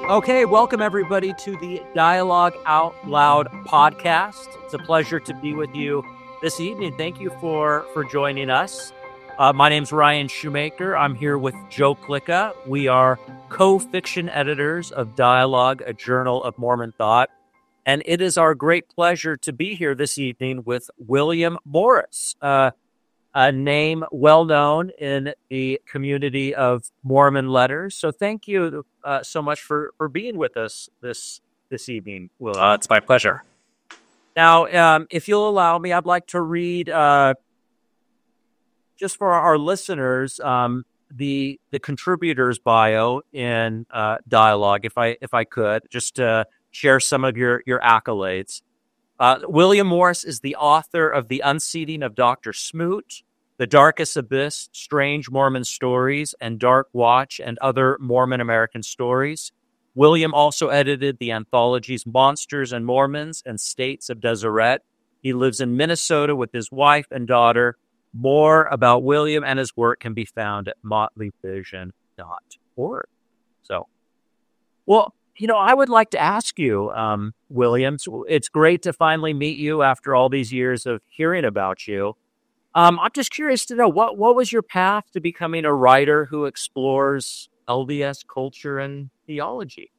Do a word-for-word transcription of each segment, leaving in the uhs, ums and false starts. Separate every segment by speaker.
Speaker 1: Okay, welcome everybody to the Dialogue Out Loud podcast. It's a pleasure to be with you this evening. Thank you for for joining us. Uh, my name's Ryan Shoemaker. I'm here with Joe Klicka. We are co-fiction editors of Dialogue, a journal of Mormon thought. And it is our great pleasure to be here this evening with William Morris, uh, a name well known in the community of Mormon letters. So thank you uh, so much for, for being with us this this evening, William.
Speaker 2: Uh, it's my pleasure.
Speaker 1: Now, um, if you'll allow me, I'd like to read, uh, just for our listeners, um, the the contributor's bio in uh, Dialogue, if I if I could, just to share some of your your accolades. Uh, William Morris is the author of The Unseating of Doctor Smoot, The Darkest Abyss, Strange Mormon Stories, and Dark Watch, and Other Mormon American Stories. William also edited the anthologies Monsters and Mormons and States of Deseret. He lives in Minnesota with his wife and daughter. More about William and his work can be found at motley vision dot org. So, well, you know, I would like to ask you, um, Williams, it's great to finally meet you after all these years of hearing about you. Um, I'm just curious to know, what, what was your path to becoming a writer who explores L D S culture and theology?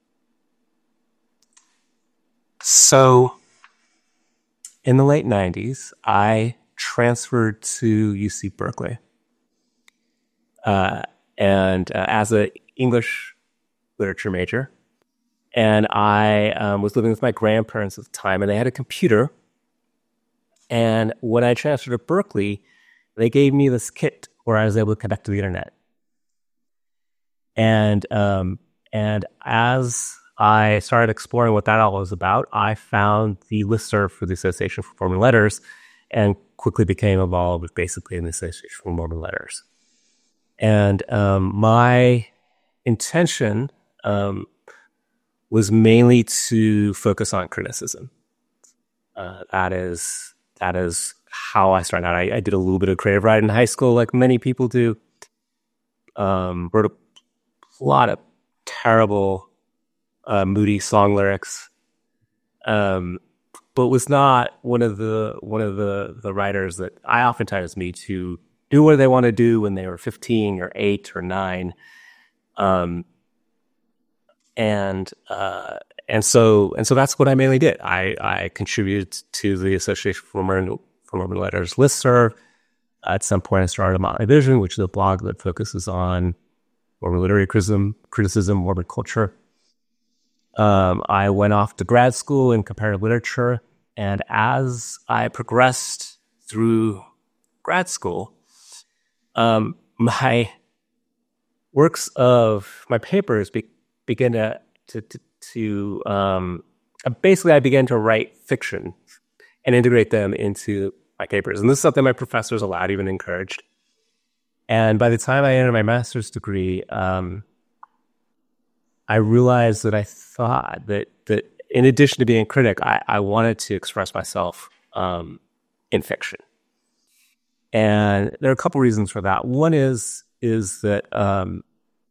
Speaker 2: So, in the late nineties, I transferred to U C Berkeley. Uh, and uh, as an English literature major. And I um, was living with my grandparents at the time, and they had a computer. And when I transferred to Berkeley, they gave me this kit where I was able to connect to the internet. And um, and as I started exploring what that all was about, I found the listserv for the Association for Mormon Letters and quickly became involved with basically the Association for Mormon Letters. And um, my intention um, was mainly to focus on criticism. Uh, that is that is how I started out. I, I did a little bit of creative writing in high school, like many people do. Um, wrote a lot of terrible, uh, moody song lyrics, um, but was not one of the one of the the writers that I oftentimes meet to do what they want to do when they were fifteen or eight or nine. Um, And uh, and so and so that's what I mainly did. I, I contributed to the Association for Mormon, for Mormon Letters listserv. At some point, I started Motley Vision, which is a blog that focuses on Mormon literary criticism, criticism, Mormon culture. Um, I went off to grad school in comparative literature, and as I progressed through grad school, um, my works of my papers be, began to to to, to um, basically I began to write fiction and integrate them into my papers, and this is something my professors allowed, even encouraged. And by the time I entered my master's degree, um, I realized that I thought that that in addition to being a critic, I, I wanted to express myself um, in fiction. And there are a couple reasons for that. One is is that um,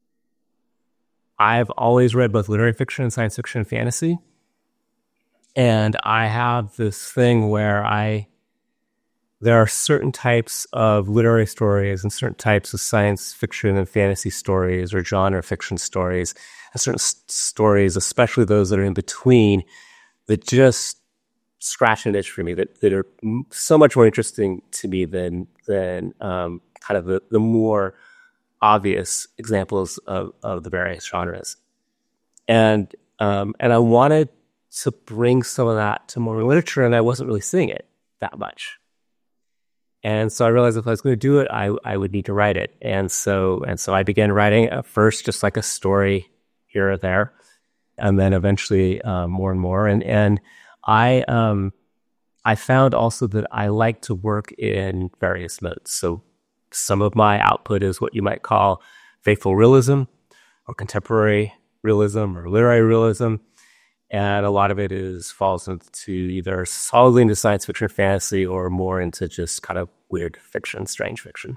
Speaker 2: I've always read both literary fiction and science fiction and fantasy. And I have this thing where I, there are certain types of literary stories and certain types of science fiction and fantasy stories or genre fiction stories, and certain s- stories, especially those that are in between, that just scratch an itch for me, that, that are so much more interesting to me than, than um, kind of the, the more obvious examples of, of the various genres. And um, and I wanted to bring some of that to Mormon literature, and I wasn't really seeing it that much. And so I realized if I was going to do it, I I would need to write it. And so and so I began writing at first just like a story here or there, and then eventually um, more and more. And and I um I found also that I like to work in various modes. So some of my output is what you might call faithful realism or contemporary realism or literary realism. And a lot of it is falls into either solidly into science fiction or fantasy or more into just kind of weird fiction, strange fiction.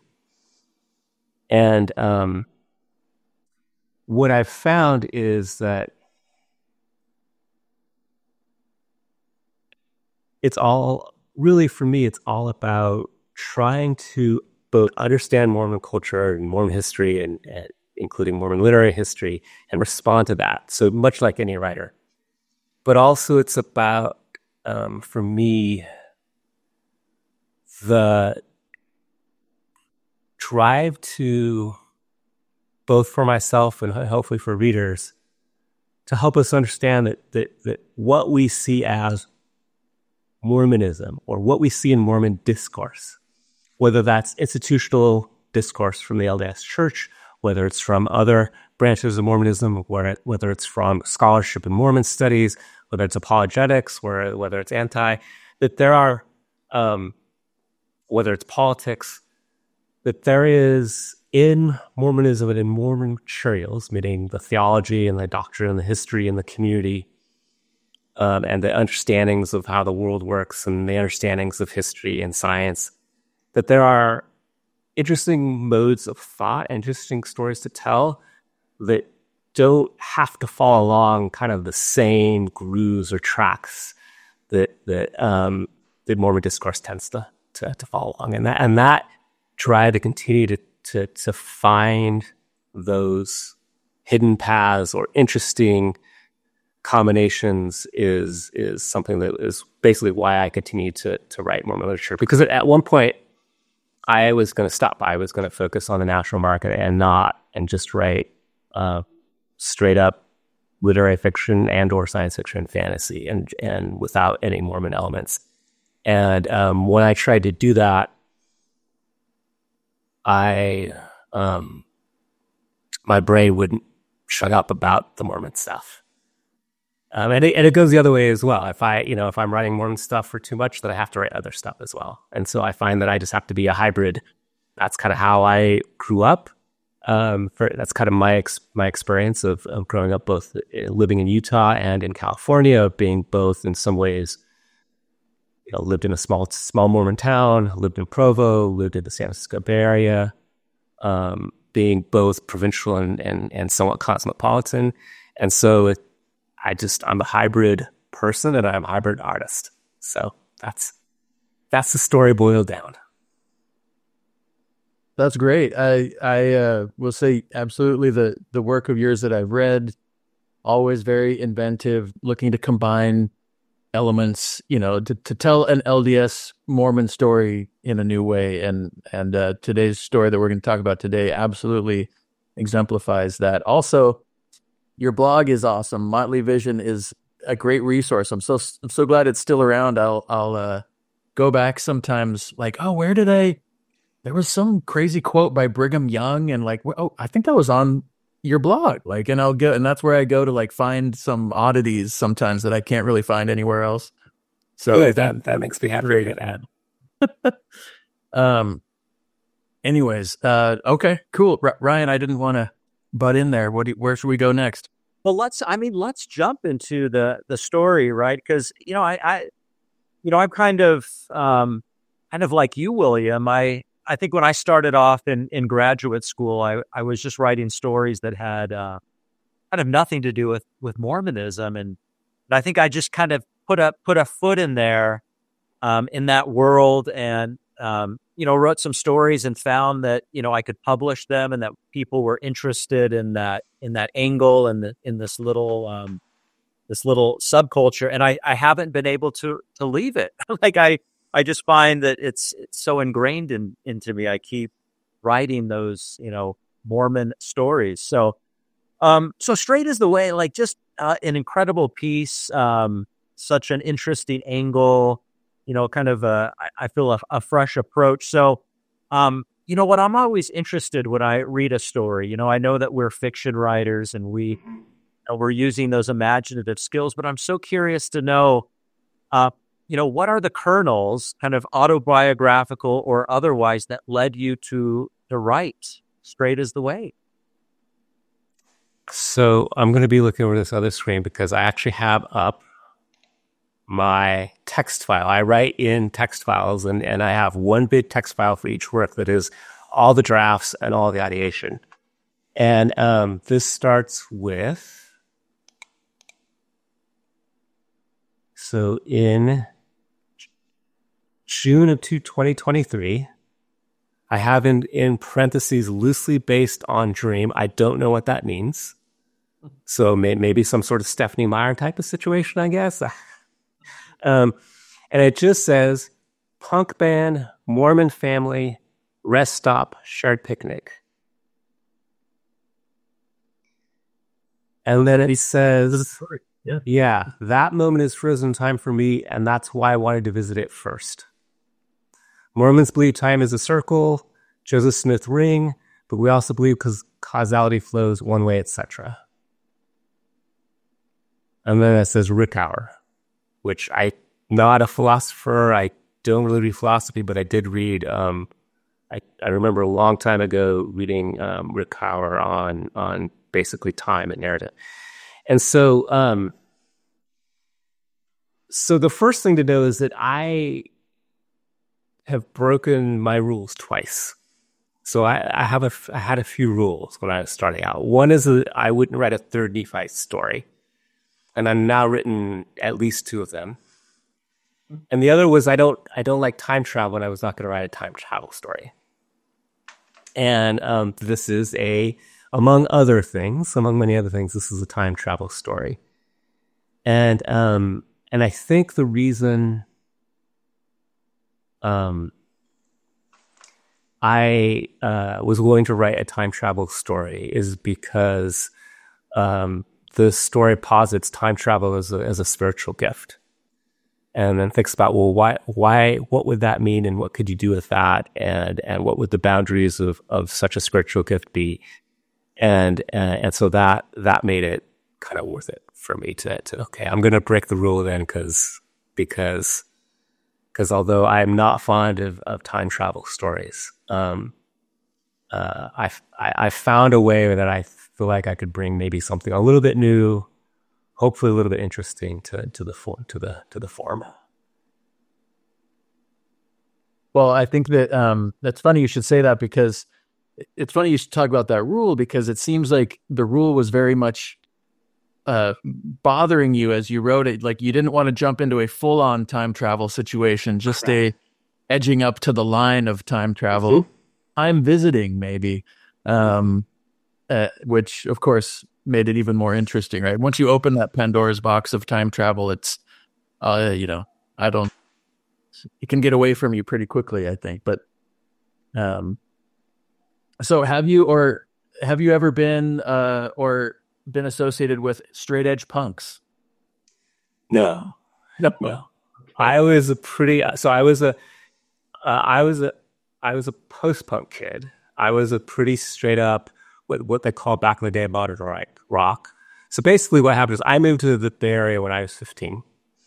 Speaker 2: And um, what I've found is that it's all really, for me, it's all about trying to both understand Mormon culture and Mormon history, and, and including Mormon literary history, and respond to that. So much like any writer. But also it's about, um, for me, the drive to, both for myself and hopefully for readers, to help us understand that, that, that what we see as Mormonism, or what we see in Mormon discourse, whether that's institutional discourse from the L D S Church, whether it's from other branches of Mormonism, where, whether it's from scholarship in Mormon studies, whether it's apologetics, where, whether it's anti, that there are, um, whether it's politics, that there is in Mormonism and in Mormon materials, meaning the theology and the doctrine and the history and the community, um, and the understandings of how the world works and the understandings of history and science, that there are interesting modes of thought and interesting stories to tell that don't have to follow along kind of the same grooves or tracks that that um, that Mormon discourse tends to, to to follow along, and that and that try to continue to to to find those hidden paths or interesting combinations is is something that is basically why I continue to to write Mormon literature. Because at one point, I was going to stop. I was going to focus on the national market and not and just write uh, straight up literary fiction and or science fiction and fantasy, and and without any Mormon elements. And um, when I tried to do that, I um, my brain wouldn't shut up about the Mormon stuff. Um, and, it, and it goes the other way as well. If I, you know, if I'm writing Mormon stuff for too much, then I have to write other stuff as well. And so I find that I just have to be a hybrid. That's kind of how I grew up. Um, for that's kind of my ex, my experience of, of growing up, both living in Utah and in California, being both in some ways, you know, lived in a small small Mormon town, lived in Provo, lived in the San Francisco Bay Area, um, being both provincial and, and and somewhat cosmopolitan. And so it, I just, I'm a hybrid person and I'm a hybrid artist. So that's, that's the story boiled down.
Speaker 3: That's great. I, I, uh, will say absolutely the, the work of yours that I've read, always very inventive, looking to combine elements, you know, to, to tell an L D S Mormon story in a new way. And, and, uh, today's story that we're going to talk about today absolutely exemplifies that. Also, your blog is awesome. Motley Vision is a great resource. I'm so I'm so glad it's still around. I'll I'll uh, go back sometimes. Like, oh, where did I? There was some crazy quote by Brigham Young, and like, oh, I think that was on your blog. Like, and I'll go, and that's where I go to like find some oddities sometimes that I can't really find anywhere else. So
Speaker 2: Good. that that makes me happy to add.
Speaker 3: um. Anyways, uh, okay, cool. R- Ryan, I didn't want to butt in there. What? Do you, where should we go next?
Speaker 1: Well, let's, I mean, let's jump into the, the story, right? Because, you know, I, I, you know, I'm kind of, um, kind of like you, William. I, I think when I started off in, in graduate school, I, I was just writing stories that had, uh, kind of nothing to do with, with Mormonism. And, and I think I just kind of put a, put a foot in there, um, in that world, and, um, you know, wrote some stories and found that, you know, I could publish them and that people were interested in that, in that angle and the, in this little, um, this little subculture. And I, I haven't been able to, to leave it. Like I, I just find that it's, it's so ingrained in, into me. I keep writing those, you know, Mormon stories. So, um, so Straight is the Way, like just, uh, an incredible piece, um, such an interesting angle, you know, kind of a, I feel a, a fresh approach. So, um, you know what, I'm always interested when I read a story. You know, I know that we're fiction writers and we, you know, we're using those imaginative skills, but I'm so curious to know, uh, you know, what are the kernels, kind of autobiographical or otherwise, that led you to, to write Straight is the Way?
Speaker 2: So I'm going to be looking over this other screen because I actually have up my text file. I write in text files, and, and I have one big text file for each work that is all the drafts and all the ideation. And um, this starts with, so in June of twenty twenty-three. I have in, in parentheses loosely based on Dream. I don't know what that means. So may, maybe some sort of Stephanie Meyer type of situation, I guess. um, and it just says punk band, Mormon family, rest stop, shared picnic. And then it says,
Speaker 3: yeah.
Speaker 2: yeah, that moment is frozen in time for me, and that's why I wanted to visit it first. Mormons believe time is a circle, Joseph Smith ring, but we also believe because causality flows one way, et cetera. And then it says Rick Hour, which I'm not a philosopher. I don't really read philosophy, but I did read. Um, I, I remember a long time ago reading um, Rick Hour on on basically time and narrative. And so, um, so the first thing to know is that I have broken my rules twice. So I, I have a, I had a few rules when I was starting out. One is that I wouldn't write a third Nephi story, and I've now written at least two of them. And the other was I don't I don't like time travel, and I was not going to write a time travel story. And um, this is a, among other things, among many other things, this is a time travel story. And um, and I think the reason um, I uh, was willing to write a time travel story is because um, the story posits time travel as a, as a spiritual gift. And then thinks about, well, why, why, what would that mean, and what could you do with that, and and what would the boundaries of, of such a spiritual gift be, and uh, and so that that made it kind of worth it for me to to okay, I'm going to break the rule then, because because because although I'm not fond of, of time travel stories, um, uh, I I I found a way that I feel like I could bring maybe something a little bit new, hopefully a little bit interesting to to the form to the to the form.
Speaker 3: Well, I think that um, that's funny you should say that, because it's funny you should talk about that rule, because it seems like the rule was very much uh, bothering you as you wrote it. Like you didn't want to jump into a full-on time travel situation, just right. a edging up to the line of time travel. Mm-hmm. I'm visiting, maybe, um, uh, which of course made it even more interesting, right? Once you open that Pandora's box of time travel, it's, uh, you know, I don't, it can get away from you pretty quickly, I think. But, um, so have you, or have you ever been, uh, or been associated with straight edge punks?
Speaker 2: No,
Speaker 3: no,
Speaker 2: no. I was a pretty, so I was a, uh, I was a, I was a post-punk kid. I was a pretty straight up, what what they call back in the day modern rock. So basically what happened is I moved to the Bay Area when I was fifteen.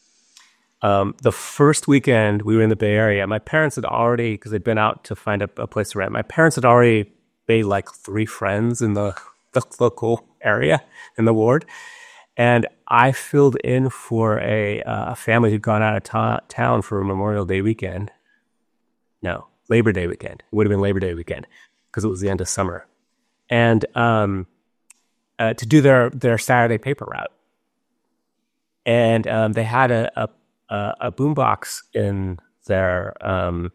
Speaker 2: Um, the first weekend we were in the Bay Area, my parents had already, because they'd been out to find a, a place to rent, my parents had already made like three friends in the, the local area, in the ward. And I filled in for a, uh, a family who'd gone out of ta- town for a Memorial Day weekend. No, Labor Day weekend. It would have been Labor Day weekend because it was the end of summer. And um, uh, to do their, their Saturday paper route. And um, they had a, a, a boombox in their um,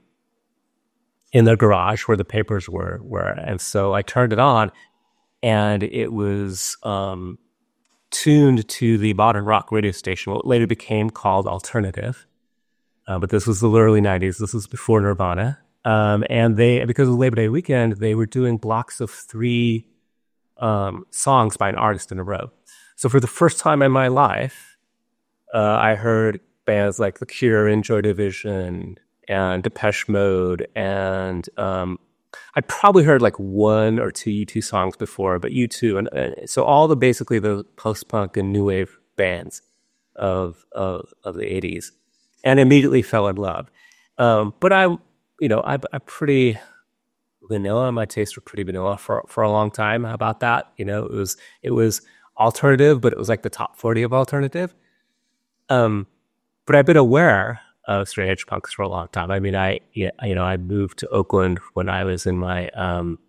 Speaker 2: in their garage where the papers were, were. And so I turned it on, and it was um, tuned to the modern rock radio station, what later became called Alternative. Uh, but this was the early nineties. This was before Nirvana. Um, and they, because of Labor Day weekend, they were doing blocks of three um, songs by an artist in a row. So for the first time in my life, uh, I heard bands like The Cure and Joy Division and Depeche Mode. And um, I probably heard like one or two U two songs before, but U two. And, and so all the, basically the post-punk and new wave bands of, of, of the eighties. And immediately fell in love. Um, but I, you know, I, I'm pretty vanilla. My tastes were pretty vanilla for for a long time. How about that? You know, it was it was alternative, but it was like the top forty of alternative. Um, but I've been aware of straight edge punks for a long time. I mean, I you know I moved to Oakland when I was in my um,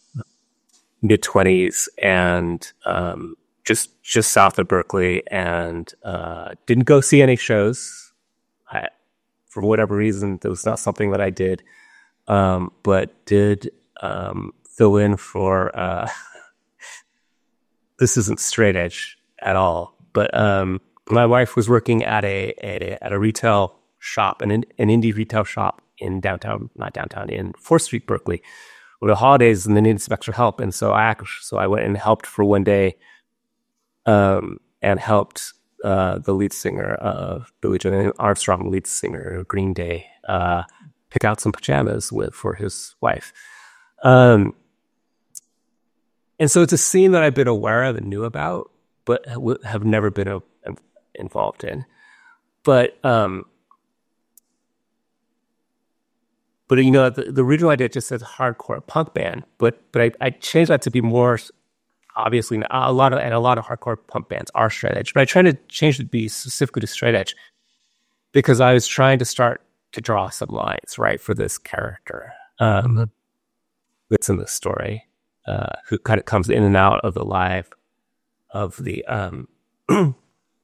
Speaker 2: mid twenties, and um, just just south of Berkeley, and uh, didn't go see any shows. I, for whatever reason, that was not something that I did, um, but did um, fill in for. Uh, this isn't straight edge at all, but um, my wife was working at a at a, at a retail shop, an an indie retail shop in downtown, not downtown, in fourth Street, Berkeley, with the holidays, and they needed some extra help, and so I so I went and helped for one day, um, and helped. Uh, the lead singer of Billie Joe Armstrong, the lead singer of Green Day, uh, pick out some pajamas with for his wife. Um, and so it's a scene that I've been aware of and knew about, but have never been a, a, involved in. But um, but you know, the, the original idea just says hardcore punk band, but but I, I changed that to be more. Obviously, a lot of and a lot of hardcore punk bands are straight edge, but I tried to change it to be specifically to straight edge because I was trying to start to draw some lines, right, for this character um, that's in the story, uh, who kind of comes in and out of the life of the um, uh,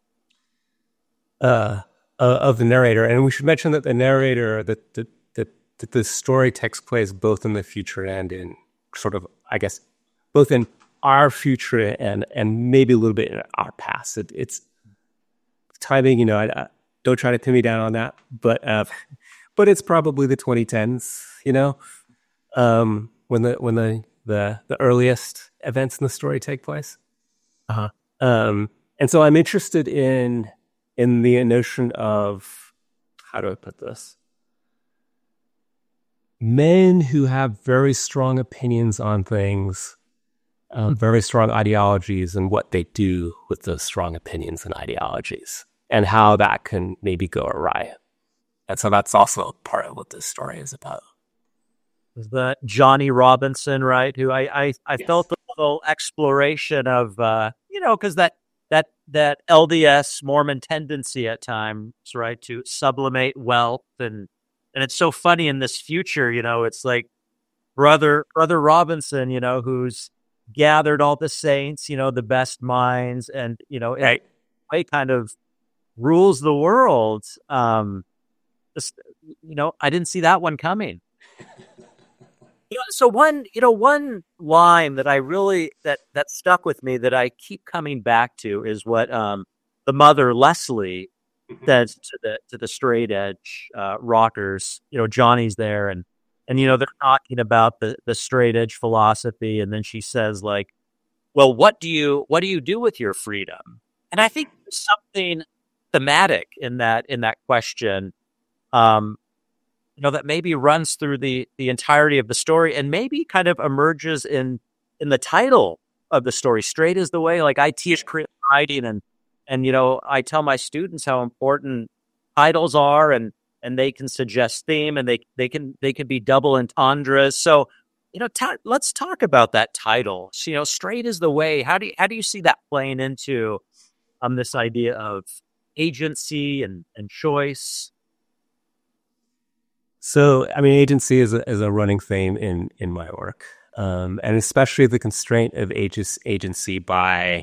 Speaker 2: uh, of the narrator. And we should mention that the narrator, that the that that the story takes place both in the future and in sort of, I guess, both in our future and and maybe a little bit in our past. It, it's timing, you know. I, I don't try to pin me down on that, but uh, but it's probably the twenty tens, you know, um, when the when the, the the earliest events in the story take place.
Speaker 3: Uh-huh.
Speaker 2: Um, and so I'm interested in in the notion of, how do I put this? Men who have very strong opinions on things. Um, very strong ideologies and what they do with those strong opinions and ideologies and how that can maybe go awry. And so that's also part of what this story is about.
Speaker 1: Is that Johnny Robinson, right? Who I, I, I yes. felt a little exploration of, uh, you know, because that, that, that L D S Mormon tendency at times, right, to sublimate wealth. And, and it's so funny in this future, you know, it's like brother, brother Robinson, you know, who's gathered all the saints, you know, the best minds, and, you know,
Speaker 2: right.
Speaker 1: way kind of rules the world. Um, just, you know, I didn't see that one coming. You know, so one, you know, one line that I really, that, that stuck with me that I keep coming back to is what um, the mother, Leslie, says to the, to the straight edge uh, rockers. You know, Johnny's there, and, And, you know, they're talking about the, the straight edge philosophy. And then she says, like, well, what do you what do you do with your freedom? And I think there's something thematic in that in that question, um, you know, that maybe runs through the the entirety of the story and maybe kind of emerges in in the title of the story. Straight is the way. Like, I teach creative writing, and and you know, I tell my students how important titles are, and and they can suggest theme, and they they can they can be double entendres. So, you know, ta- let's talk about that title. So, you know, straight is the way. How do you, how do you see that playing into um this idea of agency and, and choice?
Speaker 2: So, I mean, agency is a, is a running theme in in my work, um, and especially the constraint of ages, agency by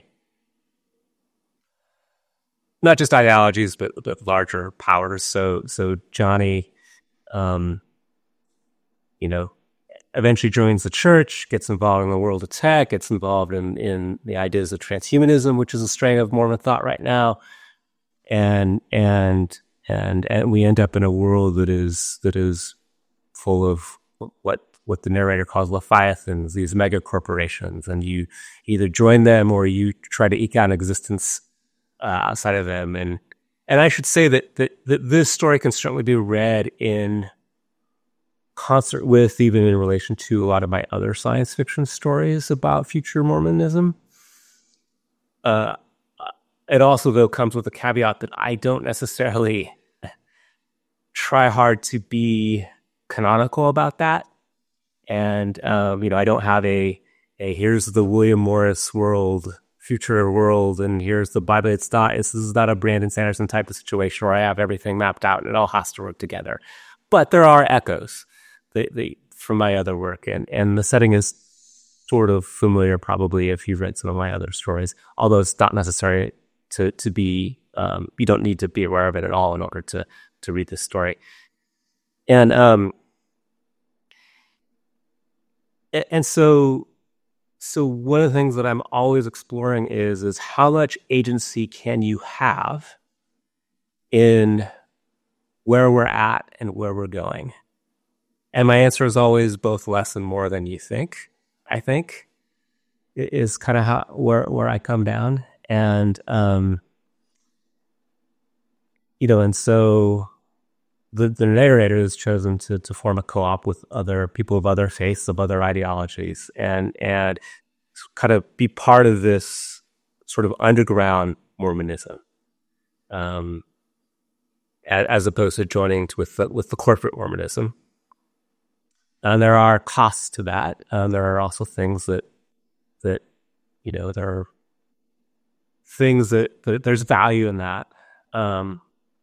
Speaker 2: not just ideologies, but, but larger powers. So, so Johnny, um, you know, eventually joins the church, gets involved in the world of tech, gets involved in, in the ideas of transhumanism, which is a strain of Mormon thought right now. And, and, and, and we end up in a world that is, that is full of what, what the narrator calls Leviathans, these mega corporations. And you either join them or you try to eke out an existence Uh, outside of them. And and I should say that, that that this story can certainly be read in concert with, even in relation to a lot of my other science fiction stories about future Mormonism. Uh, it also, though, comes with a caveat that I don't necessarily try hard to be canonical about that. And, um, you know, I don't have a, a here's the William Morris world, future world, and here's the Bible. It's not, it's, this is not a Brandon Sanderson type of situation where I have everything mapped out and it all has to work together. But there are echoes they, they, from my other work, and, and the setting is sort of familiar probably if you've read some of my other stories, although it's not necessary to, to be, um, you don't need to be aware of it at all in order to, to read this story. And um, and so so one of the things that I'm always exploring is is how much agency can you have in where we're at and where we're going? And my answer is always both less and more than you think. I think is kind of how where where I come down, and um, you know, and so the the narrator has chosen to to form a co-op with other people of other faiths, of other ideologies, and and kind of be part of this sort of underground Mormonism, um, as, as opposed to joining with the, with the corporate Mormonism. And there are costs to that. Um, there are also things that that you know there are things that, that there's value in that. Um,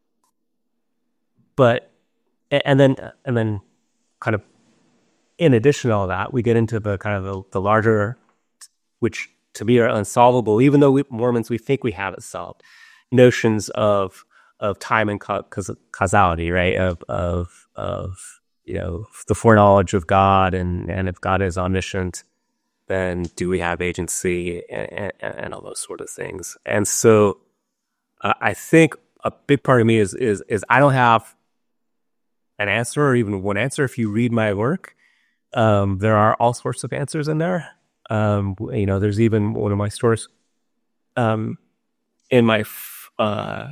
Speaker 2: but and then and then kind of in addition to all that, we get into the kind of the, the larger, which to me are unsolvable, even though we, Mormons we think we have it solved, notions of of time and ca- causality, right? Of of of you know, the foreknowledge of God, and, and if God is omniscient, then do we have agency, and, and, and all those sort of things. And so uh, I think a big part of me is, is, is I don't have an answer or even one answer. If you read my work, um, there are all sorts of answers in there. Um, you know, there's even one of my stories um, in my uh,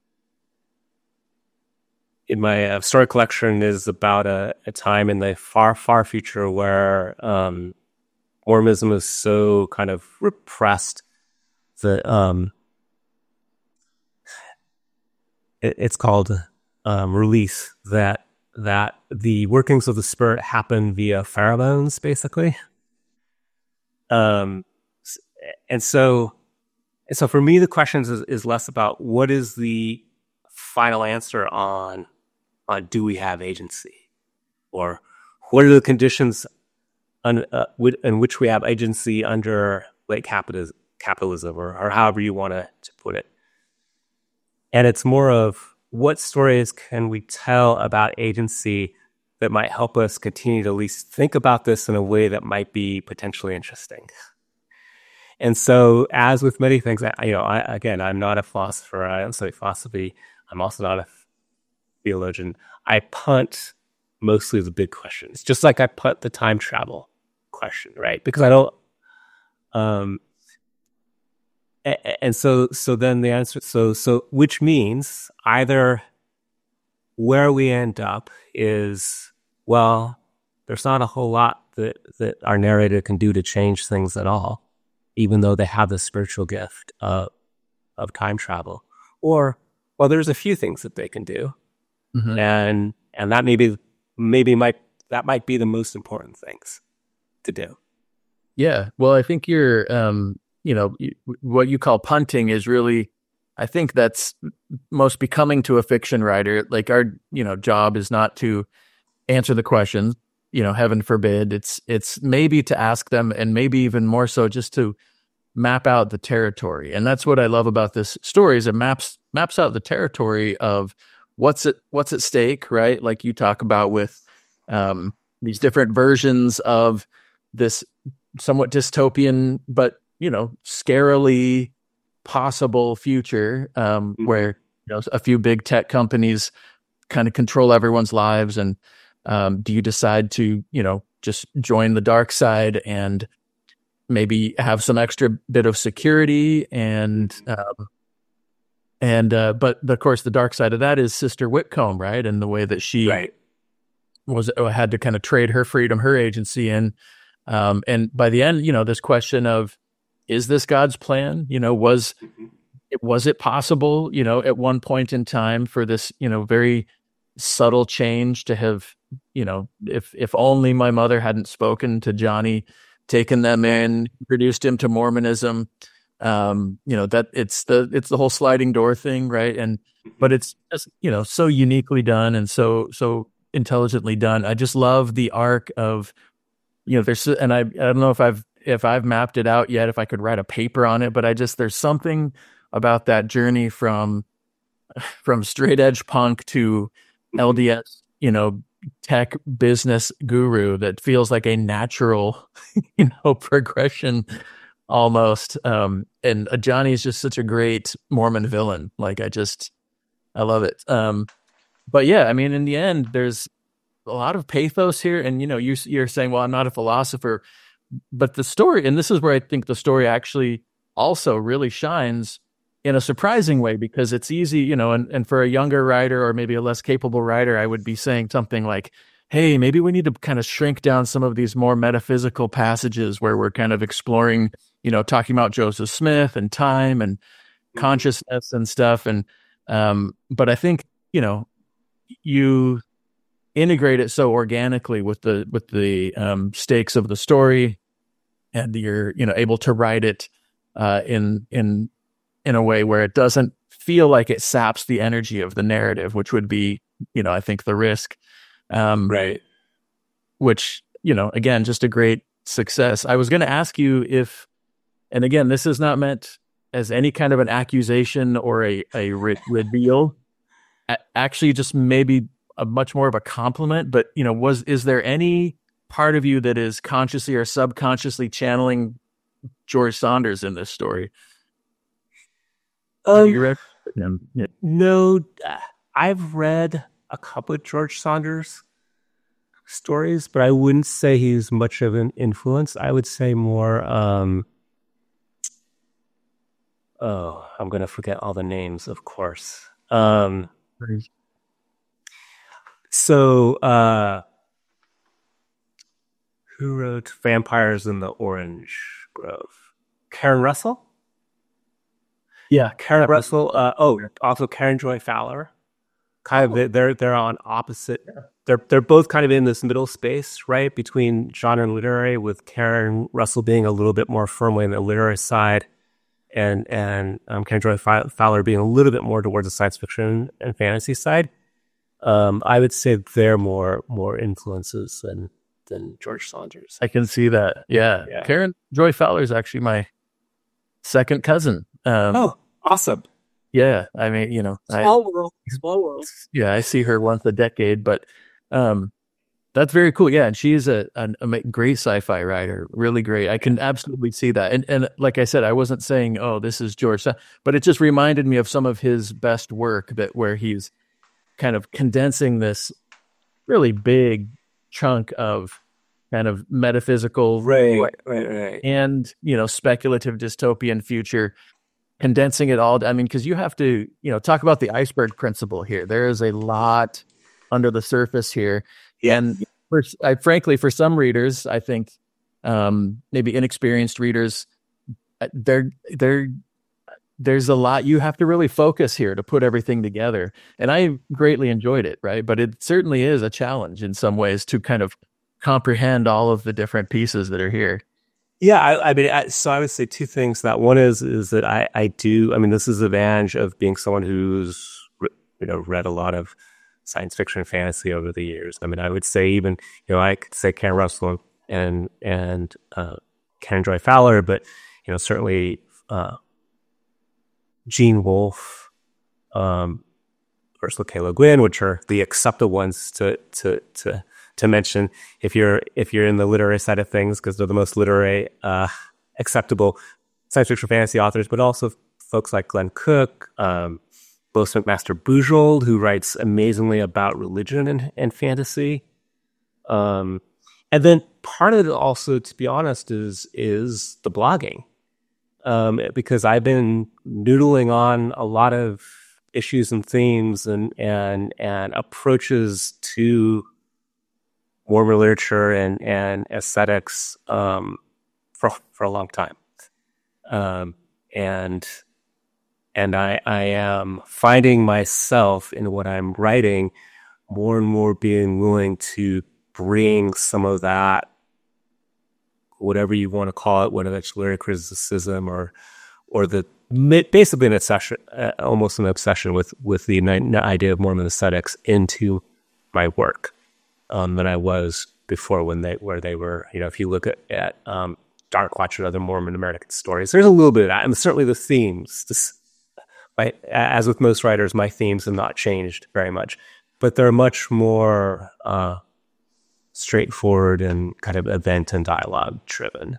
Speaker 2: in my uh, story collection is about a, a time in the far, far future where um, Mormonism is so kind of repressed that um, it, it's called um, release, that that the workings of the spirit happen via pheromones, basically. Um, and so, and so for me, the question is, is less about what is the final answer on on do we have agency, or what are the conditions un, uh, w- in which we have agency under late capitalism, capitalism or, or however you want to, to put it. And it's more of what stories can we tell about agency that might help us continue to at least think about this in a way that might be potentially interesting. And so, as with many things, I, you know, I, again, I'm not a philosopher. I don't study philosophy. I'm also not a theologian. I punt mostly the big questions, just like I punt the time travel question, right? Because I don't. Um, and, and so, so then the answer, so so, which means either where we end up is, well, there's not a whole lot that that our narrator can do to change things at all, even though they have the spiritual gift of of time travel, or well, there's a few things that they can do. Mm-hmm. And and that maybe maybe might that might be the most important things to do.
Speaker 3: Yeah, well, I think you're, um, you know, you, what you call punting is really, I think that's most becoming to a fiction writer. Like our, you know, job is not to answer the questions, you know, heaven forbid. It's it's maybe to ask them, and maybe even more so just to map out the territory. And that's what I love about this story is it maps maps out the territory of what's at what's at stake, right? Like you talk about with um, these different versions of this somewhat dystopian, but you know, scarily possible future um, mm-hmm. where you know a few big tech companies kind of control everyone's lives, and um, do you decide to you know just join the dark side and maybe have some extra bit of security and um, and uh, but of course the dark side of that is Sister Whitcomb, right? And the way that she
Speaker 2: right.
Speaker 3: was had to kind of trade her freedom, her agency in. Um, and by the end, you know, this question of, is this God's plan? You know, was mm-hmm. it, was it possible, you know, at one point in time for this, you know, very subtle change to have, you know, if if only my mother hadn't spoken to Johnny, taken them in, introduced him to Mormonism, um, you know, that it's the it's the whole sliding door thing, right? And but it's just, you know, so uniquely done and so so intelligently done. I just love the arc of, you know, there's, and I, I don't know if I've, if I've mapped it out yet, if I could write a paper on it, but I just, there's something about that journey from, from straight edge punk to L D S, you know, tech business guru that feels like a natural, you know, progression almost. Um, and Johnny is just such a great Mormon villain. Like I just, I love it. Um, but yeah, I mean, in the end, there's a lot of pathos here. And, you know, you, you're saying, well, I'm not a philosopher, but the story, and this is where I think the story actually also really shines in a surprising way, because it's easy, you know, and, and for a younger writer or maybe a less capable writer, I would be saying something like, hey, maybe we need to kind of shrink down some of these more metaphysical passages where we're kind of exploring, you know, talking about Joseph Smith and time and consciousness and stuff. And, um, but I think, you know, you integrate it so organically with the, with the, um, stakes of the story, and you're, you know, able to write it, uh, in, in, in a way where it doesn't feel like it saps the energy of the narrative, which would be, you know, I think the risk. Um,
Speaker 2: right.
Speaker 3: Which, you know, again, just a great success. I was going to ask you if, and again, this is not meant as any kind of an accusation or a, a re- reveal, a- actually just maybe a much more of a compliment, but, you know, was, is there any part of you that is consciously or subconsciously channeling George Saunders in this story?
Speaker 2: Um,
Speaker 3: you read him? Yeah.
Speaker 2: No, I've read a couple of George Saunders stories, but I wouldn't say he's much of an influence. I would say more, um, oh, I'm going to forget all the names, of course. Um, so, uh, who wrote Vampires in the Orange Grove? Karen Russell?
Speaker 3: Yeah,
Speaker 2: Karen Russell. Uh, oh, also Karen Joy Fowler. Kind of, they're they're on opposite. They're they're both kind of in this middle space, right, between genre and literary. With Karen Russell being a little bit more firmly in the literary side, and and um, Karen Joy Fowler being a little bit more towards the science fiction and fantasy side. Um, I would say they're more more influences than than George Saunders.
Speaker 3: I can see that. Yeah,
Speaker 2: yeah.
Speaker 3: Karen Joy Fowler is actually my second cousin. Um,
Speaker 2: oh, awesome.
Speaker 3: Yeah, I mean, you know,
Speaker 1: small
Speaker 3: I,
Speaker 1: world, small world.
Speaker 3: Yeah, I see her once a decade, but um, that's very cool. Yeah, and she's a, a, a great sci-fi writer, really great. I can absolutely see that. And and like I said, I wasn't saying, oh, this is George, but it just reminded me of some of his best work that where he's kind of condensing this really big chunk of kind of metaphysical,
Speaker 2: right, right, right,
Speaker 3: and you know, speculative dystopian future. Condensing it all, I mean, because you have to, you know, talk about the iceberg principle here. There is a lot under the surface here,
Speaker 2: yeah.
Speaker 3: and for, I, frankly, for some readers, I think um, maybe inexperienced readers, there, there, there's a lot you have to really focus here to put everything together. And I greatly enjoyed it, right? But it certainly is a challenge in some ways to kind of comprehend all of the different pieces that are here.
Speaker 2: Yeah, I, I mean, I, so I would say two things. That one is is that I, I do. I mean, this is the advantage of being someone who's you know read a lot of science fiction and fantasy over the years. I mean, I would say even you know I could say Karen Russell and and uh, Karen Joy Fowler, but you know certainly uh, Gene Wolfe, um, Ursula K. Le Guin, which are the accepted ones to to to. to mention if you're if you're in the literary side of things, because they're the most literary uh, acceptable science fiction fantasy authors, but also folks like Glenn Cook, um, Lois McMaster Bujold, who writes amazingly about religion and, and fantasy. Um, and then part of it also, to be honest, is is the blogging, um, because I've been noodling on a lot of issues and themes and and and approaches to Mormon literature and, and aesthetics um, for for a long time, um, and and I I am finding myself in what I'm writing more and more being willing to bring some of that, whatever you want to call it, whether it's literary criticism or or the basically an obsession, uh, almost an obsession with with the idea of Mormon aesthetics into my work. Um, than I was before when they where they were, you know, if you look at, at um, Dark Watch and other Mormon American stories, there's a little bit of that. And certainly the themes, this, my, as with most writers, my themes have not changed very much. but they're much more uh, straightforward and kind of event and dialogue driven.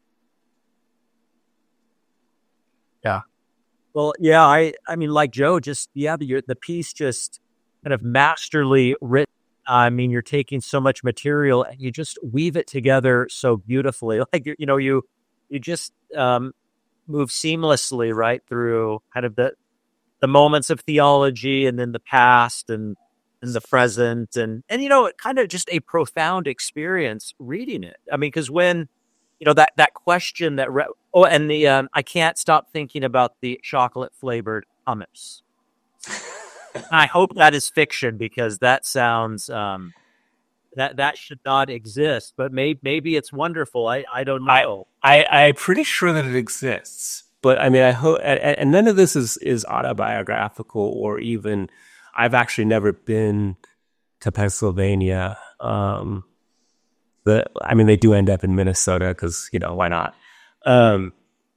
Speaker 3: Yeah.
Speaker 1: Well, yeah, I, I mean, like Joe, just, yeah, the, the piece just kind of masterly written. I mean, you're taking so much material and you just weave it together so beautifully. Like, you know, you, you just um, move seamlessly right through kind of the, the moments of theology and then the past and, and the present. And, and, you know, kind of just a profound experience reading it. I mean, because when, you know, that, that question that, re- oh, and the, um, I can't stop thinking about the chocolate flavored hummus. I hope that is fiction because that sounds, um, that, that should not exist, but maybe, maybe it's wonderful. I, I don't know.
Speaker 2: I, I, I'm pretty sure that it exists, but I mean, I hope, and, and none of this is, is autobiographical or even, I've actually never been to Pennsylvania. Um, the, I mean, they do end up in Minnesota because, you know, why not? Um,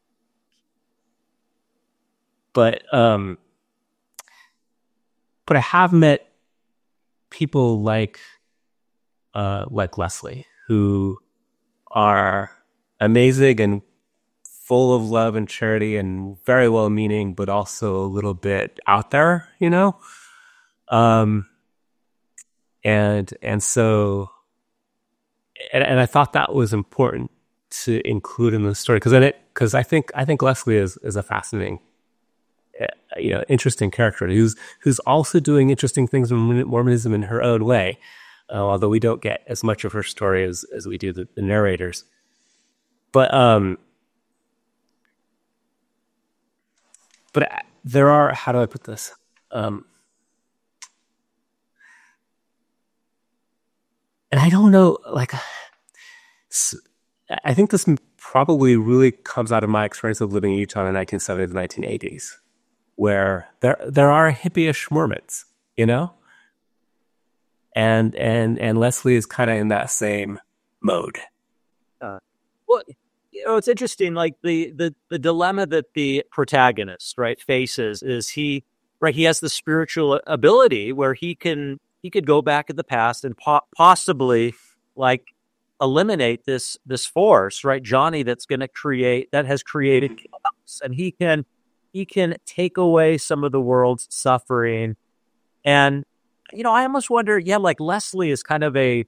Speaker 2: but, um, But I have met people like uh, like Leslie, who are amazing and full of love and charity and very well-meaning, but also a little bit out there, you know. Um, and and so, and, and I thought that was important to include in the story because then it because I think I think Leslie is is a fascinating, you know, interesting character who's who's also doing interesting things in Mormonism in her own way, uh, although we don't get as much of her story as as we do the, the narrators. But um, but there are, how do I put this? Um, and I don't know, like, I think this probably really comes out of my experience of living in Utah in the nineteen seventies and nineteen eighties. Where there there are hippie-ish Mormons, you know, and and and Leslie is kind of in that same mode.
Speaker 1: Uh, well, you know, it's interesting. Like the the the dilemma that the protagonist right faces is he right he has the spiritual ability where he can he could go back in the past and po- possibly like eliminate this this force right Johnny that's going to create that has created chaos, and he can. He can take away some of the world's suffering. And, you know, I almost wonder, yeah, like Leslie is kind of a,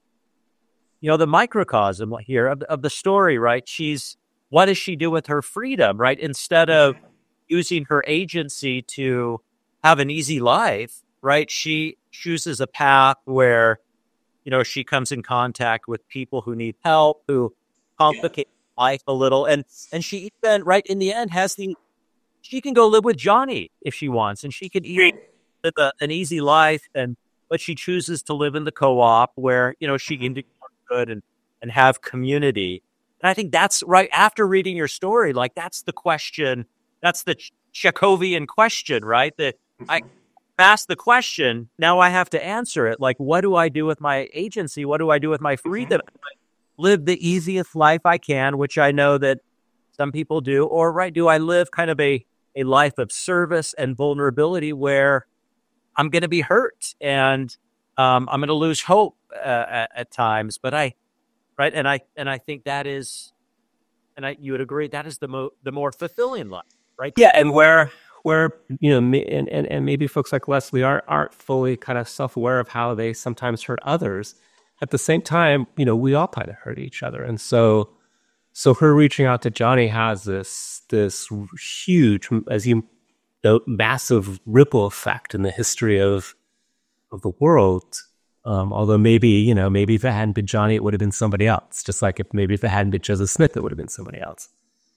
Speaker 1: you know, the microcosm here of, of the story, right? She's, what does she do with her freedom, right? Instead of using her agency to have an easy life, right? She chooses a path where, you know, she comes in contact with people who need help, who complicate life a little. And, and she even, right, in the end has the, she can go live with Johnny if she wants, and she can eat live a, an easy life. And but she chooses to live in the co-op where you know she can do good and and have community. And I think that's right. After reading your story, like that's the question. That's the Ch- Chekhovian question, right? That I asked the question. Now I have to answer it. Like, what do I do with my agency? What do I do with my freedom? Live the easiest life I can, which I know that some people do, or right? Do I live kind of a a life of service and vulnerability where I'm going to be hurt and um, I'm going to lose hope uh, at, at times. But I, right, and I and I think that is, and I you would agree that is the mo- the more fulfilling life, right?
Speaker 2: Yeah, and where where you know, and and, and maybe folks like Leslie aren't aren't fully kind of self aware of how they sometimes hurt others. At the same time, you know, we all kind of hurt each other, and so. So her reaching out to Johnny has this this huge, as you know, massive ripple effect in the history of of the world. Um, although maybe, you know, maybe if it hadn't been Johnny, it would have been somebody else. Just like if maybe if it hadn't been Joseph Smith, it would have been somebody else.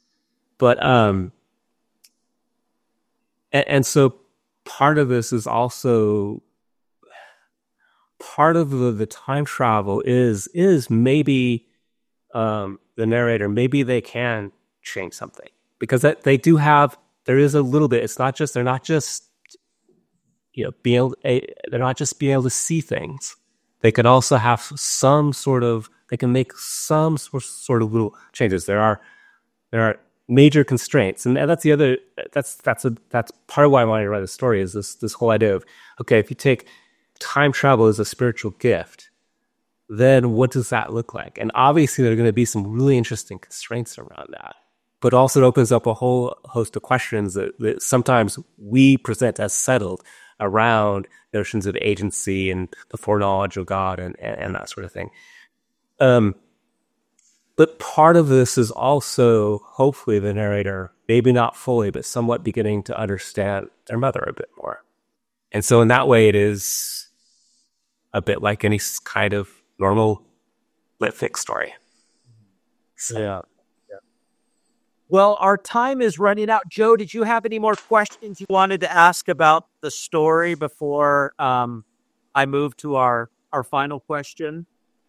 Speaker 2: But um, and, and so part of this is also part of the, the time travel is is maybe. Um, the narrator, maybe they can change something because that they do have, there is a little bit, it's not just, they're not just, you know, being able, they're not just being able to see things. They can also have some sort of, they can make some sort of little changes. There are, there are major constraints. And that's the other, that's, that's a, that's part of why I wanted to write the story is this, this whole idea of, okay, if you take, time travel is a spiritual gift, then what does that look like? And obviously, there are going to be some really interesting constraints around that. But also, it opens up a whole host of questions that, that sometimes we present as settled around notions of agency and the foreknowledge of God and, and, and that sort of thing. Um, but part of this is also, hopefully, the narrator, maybe not fully, but somewhat beginning to understand their mother a bit more. And so in that way, it is a bit like any kind of normal lit fic story.
Speaker 1: So. Yeah. Well, our time is running out. Joe, did you have any more questions you wanted to ask about the story before um, I move to our, our final question?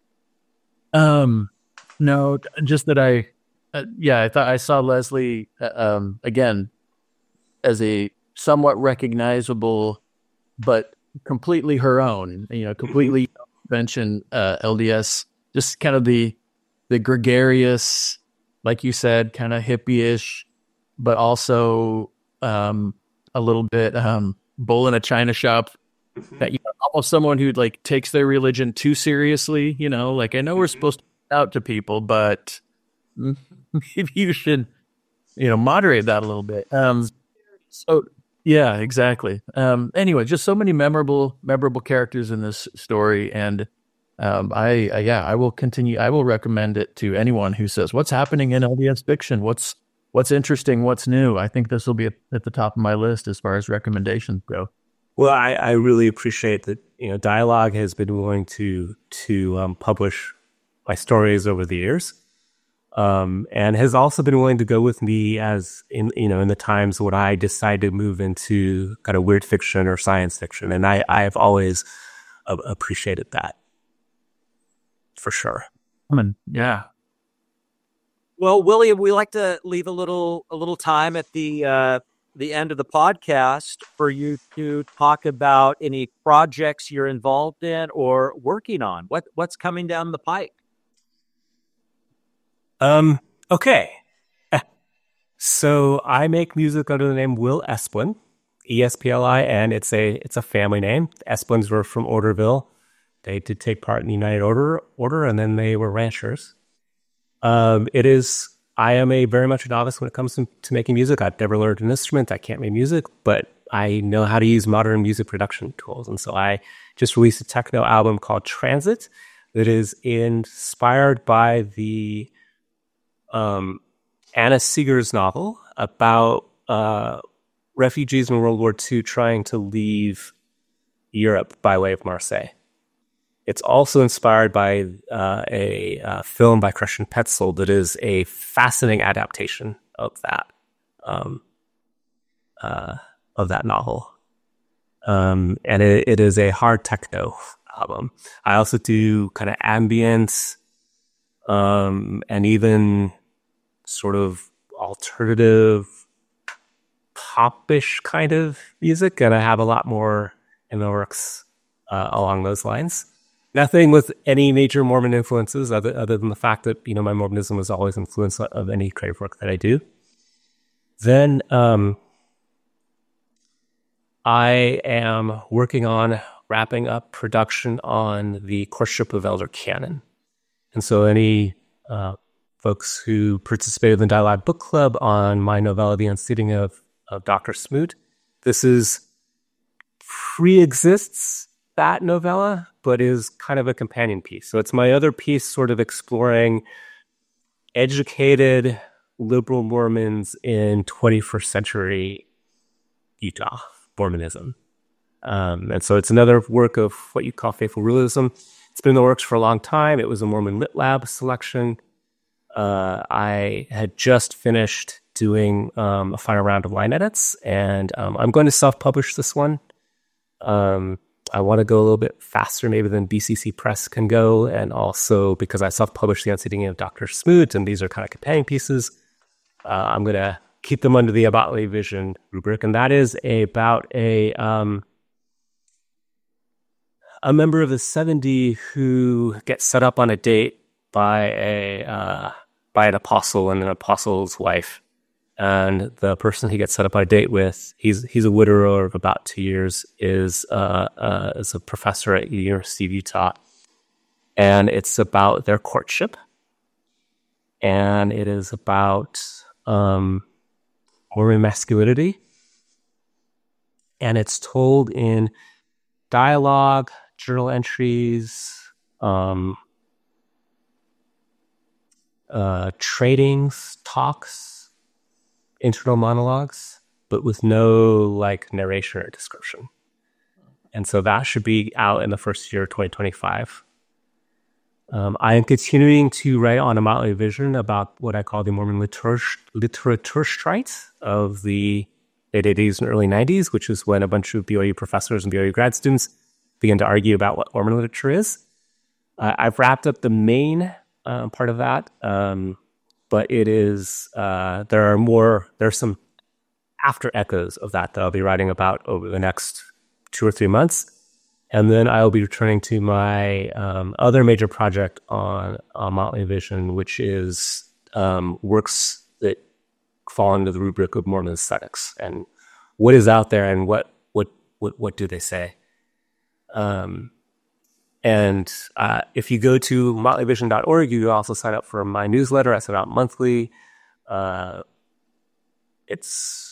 Speaker 3: Um, no, just that I, uh, yeah, I thought I saw Leslie uh, um, again as a somewhat recognizable, but completely her own. You know, completely mention uh, L D S, just kind of the the gregarious, like you said, kind of hippie-ish, but also um, a little bit um, bull in a china shop. That, you know, almost someone who like takes their religion too seriously. You know, like, I know we're supposed to reach out to people, but maybe you should, you know, moderate that a little bit. Um, so yeah, exactly. Um, anyway, just so many memorable, memorable characters in this story, and Um, I, I, yeah, I will continue. I will recommend it to anyone who says, what's happening in L D S fiction? What's, what's interesting? What's new? I think this will be at, at the top of my list as far as recommendations go.
Speaker 2: Well, I, I really appreciate that, you know, Dialogue has been willing to, to, um, publish my stories over the years. Um, and has also been willing to go with me as in, you know, in the times when I decided to move into kind of weird fiction or science fiction. And I, I have always uh, appreciated that. For sure.
Speaker 3: I mean, yeah.
Speaker 1: Well, William, we like to leave a little a little time at the uh, the end of the podcast for you to talk about any projects you're involved in or working on. What what's coming down the pike?
Speaker 2: Um. Okay. So I make music under the name Will Esplin, E S P L I N. It's a it's a family name. The Esplins were from Orderville. They did take part in the United Order, Order, and then they were ranchers. Um, it is, I am a very much a novice when it comes to, to making music. I've never learned an instrument. I can't make music, but I know how to use modern music production tools. And so I just released a techno album called Transit that is inspired by the um, Anna Seeger's novel about uh, refugees in World War Two trying to leave Europe by way of Marseille. It's also inspired by uh, a uh, film by Christian Petzold that is a fascinating adaptation of that um, uh, of that novel, um, and it, it is a hard techno album. I also do kind of ambient um, and even sort of alternative popish kind of music, and I have a lot more in the works uh, along those lines. Nothing with any major Mormon influences other, other than the fact that, you know, my Mormonism was always influence of any creative work that I do. Then um, I am working on wrapping up production on the Courtship of Elder Canon. And so any uh, folks who participated in the Dialogue Book Club on my novella, The Unseating of, of Doctor Smoot, this is pre-exists that novella, but is kind of a companion piece. So it's my other piece sort of exploring educated liberal Mormons in twenty-first century Utah Mormonism. Um, and so it's another work of what you call faithful realism. It's been in the works for a long time. It was a Mormon Lit Lab selection. Uh, I had just finished doing um, a final round of line edits, and um, I'm going to self-publish this one. Um, I want to go a little bit faster maybe than B C C Press can go, and also because I self-published The Unseating of Doctor Smoot, and these are kind of companion pieces, uh, I'm going to keep them under the Abatley Vision rubric, and that is about a um, a member of the seventy who gets set up on a date by a uh, by an apostle and an apostle's wife, And the person he gets set up on a date with, he's he's a widower of about two years, is uh, uh, is a professor at the University of Utah, and it's about their courtship, and it is about um, Mormon masculinity, and it's told in dialogue, journal entries, um, uh, tradings, talks, internal monologues, but with no like narration or description. And so that should be out in the first year of twenty twenty-five. Um, I am continuing to write on a Motley Vision about what I call the Mormon literature, literature strike of the late eighties and early nineties, which is when a bunch of B Y U professors and B Y U grad students began to argue about what Mormon literature is. Uh, I've wrapped up the main uh, part of that. Um, But it is, uh, there are more, there's some after echoes of that that I'll be writing about over the next two or three months. And then I'll be returning to my um, other major project on, on Motley Vision, which is um, works that fall under the rubric of Mormon aesthetics and what is out there and what, what, what, what do they say? Um, And uh, if you go to motley vision dot org, you also sign up for my newsletter. I send out monthly. Uh, it's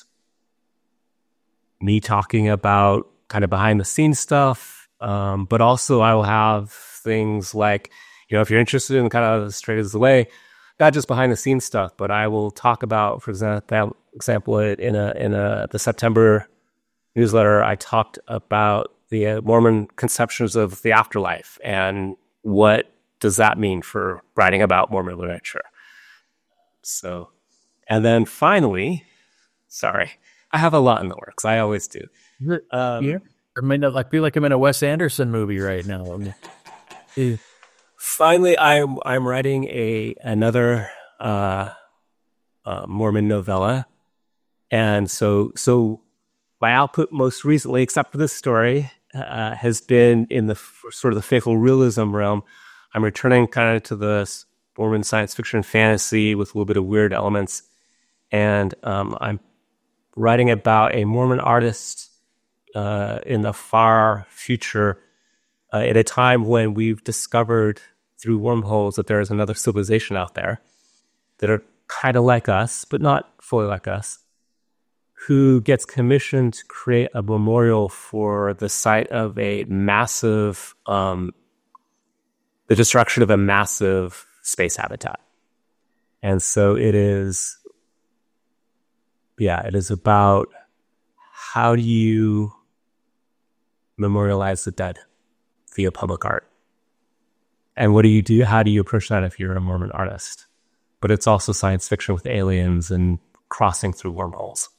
Speaker 2: me talking about kind of behind the scenes stuff, um, but also I will have things like, you know, if you're interested in kind of straight as the way, not just behind the scenes stuff, but I will talk about, for example, example in a in a the September newsletter, I talked about the uh, Mormon conceptions of the afterlife and what does that mean for writing about Mormon literature. So, and then finally, sorry, I have a lot in the works. I always do.
Speaker 3: Um, yeah. I mean, I feel like I'm in a Wes Anderson movie right now.
Speaker 2: Yeah. Finally, I'm I'm writing a another uh, uh, Mormon novella, and so so my output most recently, except for this story, Uh, has been in the f- sort of the faithful realism realm. I'm returning kind of to the Mormon science fiction fantasy with a little bit of weird elements. And um, I'm writing about a Mormon artist uh, in the far future uh, at a time when we've discovered through wormholes that there is another civilization out there that are kind of like us, but not fully like us, who gets commissioned to create a memorial for the site of a massive, um, the destruction of a massive space habitat. And so it is, yeah, it is about how do you memorialize the dead via public art? And what do you do? How do you approach that if you're a Mormon artist? But it's also science fiction with aliens and crossing through wormholes.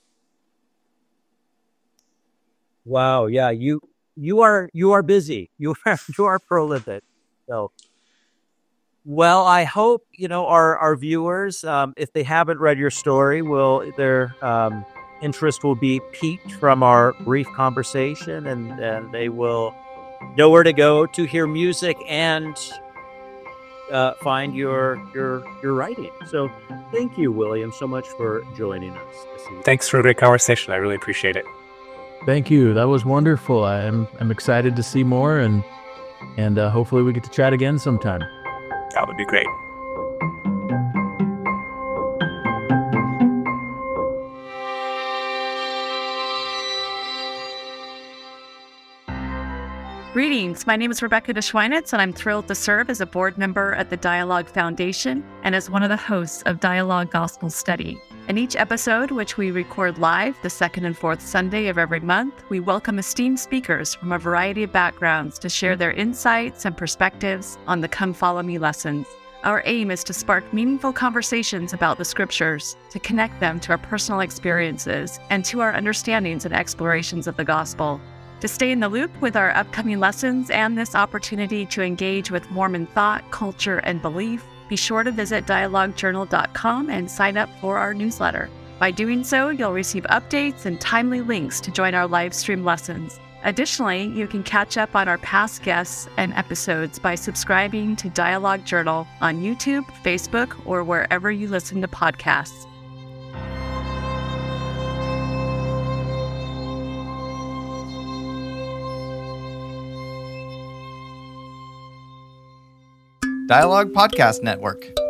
Speaker 1: Wow, yeah, you you are you are busy. You are you are prolific. So, well, I hope you know our our viewers, um, if they haven't read your story, will their um, interest will be piqued from our brief conversation, and and they will know where to go to hear music and uh, find your your your writing. So, thank you, William, so much for joining us this evening.
Speaker 2: Thanks for a great conversation. I really appreciate it.
Speaker 3: Thank you. That was wonderful. I'm I'm excited to see more, and and uh, hopefully we get to chat again sometime.
Speaker 2: That would be great.
Speaker 4: Greetings. My name is Rebecca DeSchweinitz, and I'm thrilled to serve as a board member at the Dialogue Foundation and as one of the hosts of Dialogue Gospel Study. In each episode, which we record live the second and fourth Sunday of every month, we welcome esteemed speakers from a variety of backgrounds to share their insights and perspectives on the Come Follow Me lessons. Our aim is to spark meaningful conversations about the scriptures, to connect them to our personal experiences and to our understandings and explorations of the gospel. To stay in the loop with our upcoming lessons and this opportunity to engage with Mormon thought, culture, and belief, be sure to visit dialogue journal dot com and sign up for our newsletter. By doing so, you'll receive updates and timely links to join our live stream lessons. Additionally, you can catch up on our past guests and episodes by subscribing to Dialogue Journal on YouTube, Facebook, or wherever you listen to podcasts.
Speaker 5: Dialogue Podcast Network.